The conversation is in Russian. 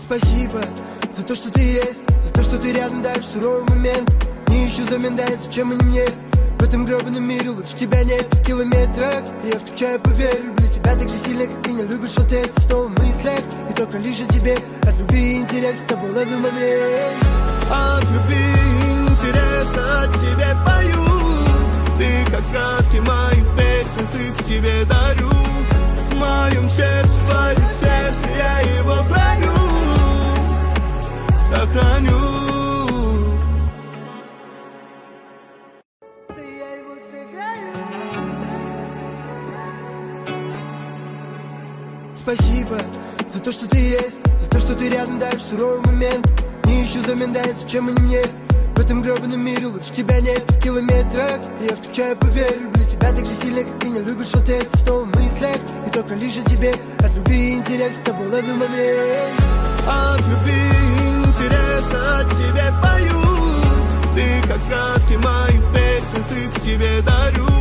Спасибо за то, что ты есть, за то, что ты рядом даже в суровый момент. Не ищу замен, дай, зачем они мне? В этом гребаном мире лучше тебя нет в километрах. Я скучаю, поверь, люблю тебя так же сильно, как ты не любишь ответ. Снова в мыслях, и только лишь о тебе. От любви и интереса с тобой ловлю момент. От любви и интереса от тебе пою. Ты как сказки моих песен, ты к тебе дарю. В моем сердце твое сердце, я его храню, сохраню. Спасибо за то, что ты есть, за то, что ты рядом даже в суровый момент. Не ищу замен, дай, зачем они мне? В этом гребаном мире лучше тебя нет в километрах. Я скучаю, поверь, люблю тебя так же сильно, как ты не любишь ответ. Снова в мыслях, и только лишь о тебе. От любви и интереса с тобой ловлю момент. От любви и интереса от тебе пою. Ты как сказки моих песен, ты к тебе дарю.